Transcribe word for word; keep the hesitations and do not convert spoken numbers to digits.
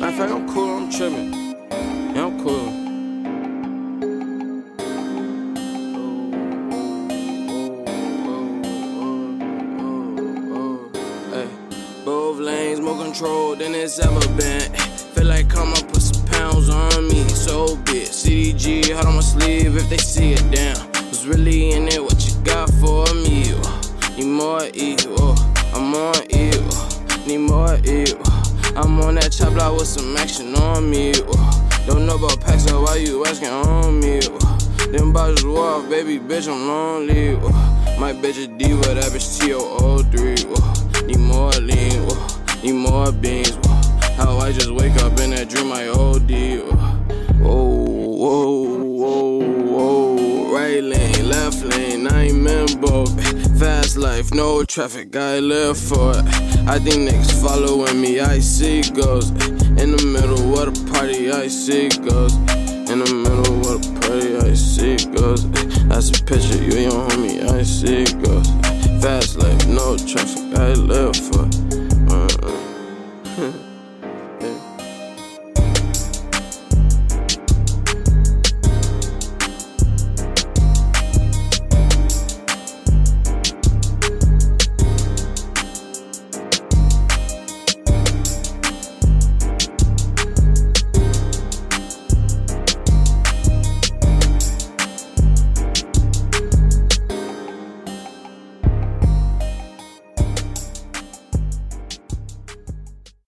Matter of fact, I'm cool, I'm tripping. Yeah, I'm cool. Both lanes more controlled than it's ever been. Feel like I'ma put some pounds on me, so be it. C D G hot on my sleeve if they see it down. What's really in it? What you got for me? Oh, need more E, oh, I'm on E, oh, need more E, oh, I'm on that chop block with some action on me. Oh, don't know about packs, so why you asking on me? Oh, them bottles off, baby, bitch, I'm lonely. Oh, my bitch a diva, that bitch T O O three. Oh, need more lean, oh, need more beans. Oh, how I just wake up in that dream, I O D. Whoa, whoa, whoa, whoa. Right lane, left lane, I ain't in both. Fast life, no traffic, I live for it. I think niggas following me, I see ghosts. In the middle of the party, I see ghosts. In the middle of the party, I see ghosts. That's a picture, you your homie, I see ghosts. Fast life, no traffic, I live for it. Uh-uh.